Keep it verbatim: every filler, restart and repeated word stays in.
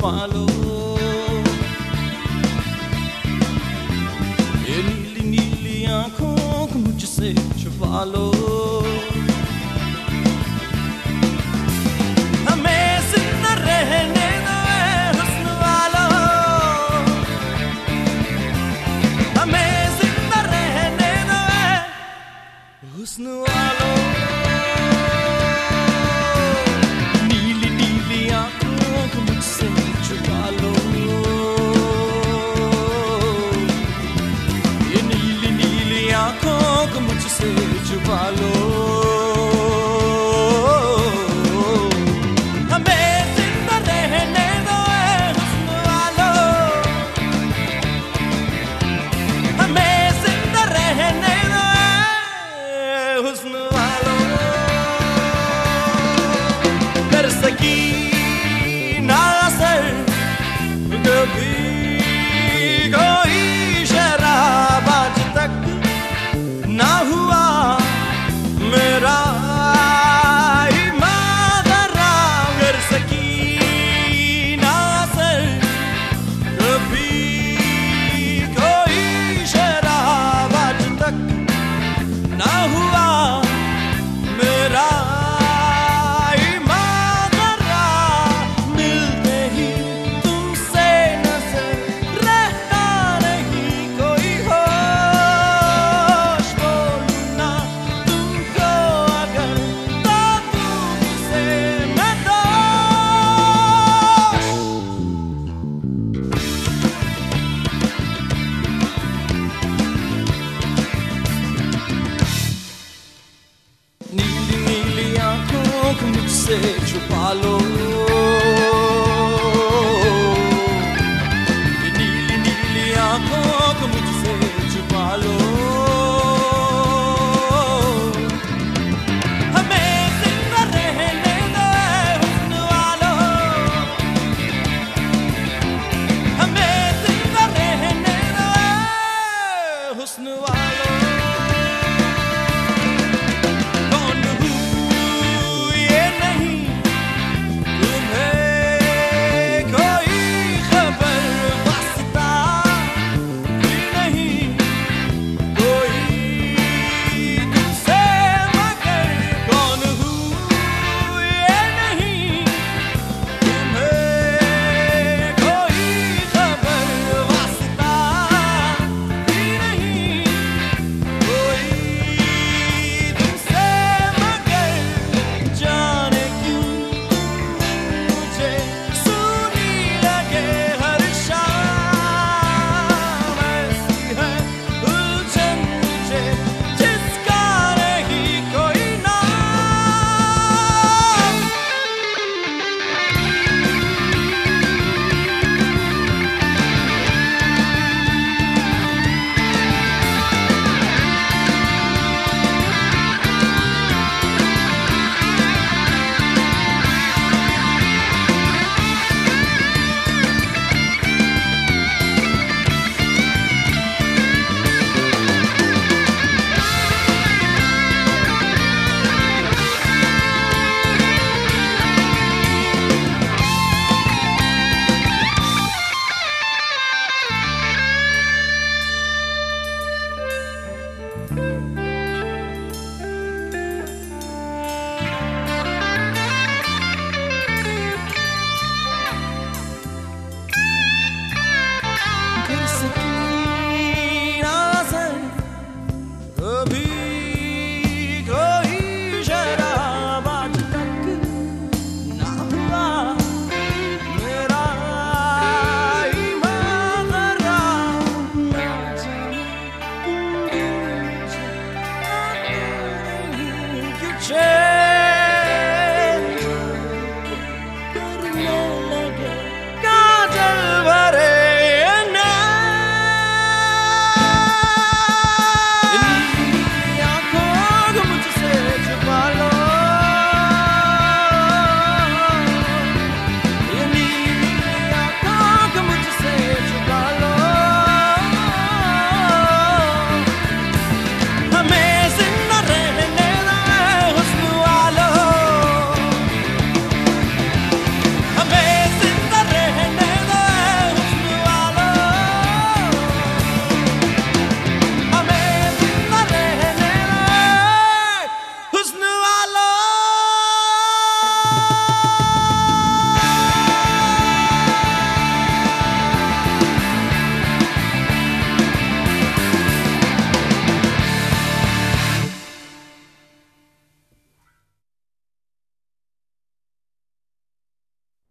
छुपा लो, ये नीली नीली आंखों को मुझसे छुपा लो। हमें जिंदा रहने दो हुस्न वालों, हमें जिंदा रहने दो हुस्न वालों। नीली नीली आंखों को मुझसे छुपा लो, ये नीली नीली आंखों को मुझसे छुपा लो। हमें जिंदा रहने दो हुस्न वालों, हमें जिंदा रहने दो हुस्न वालों। कर सकी ना असर कभी कोई शराब आज तक ना हुआ मेरा ईमानदारा। कर सकी ना असर कभी कोई शराब आज तक ना हुआ मेरा ईमानदारा। मिलते ही तुमसे नजर रहता नहीं कोई होश। बोलूं ना तुमको अगर तो तुमसे मैं दोष। नीली नीली आंखों को मुझसे छुपा लो, ये नीली नीली आंखों को मुझसे छुपा लो। हमें जिंदा रहने दो हुस्न वालों, हमें जिंदा रहने दो हुस्न वालों। कौन हूँ ये नहीं तुम्हें कोई खबर, वास्ता भी नहीं कोई तुमसे मगर। कौन हूँ ये नहीं तुम्हें कोई खबर, वास्ता भी नहीं कोई तुमसे मगर। जाने क्यों मुझे सुनी लगे हर शाम, ऐसी है उलझन मुझे जिसका नहीं कोई नाम। कर सकी ना असर कभी कोई शराब आज तक ना हुआ मेरा ईमानदारा। ना जाने तुम मुझे आते नहीं क्यों।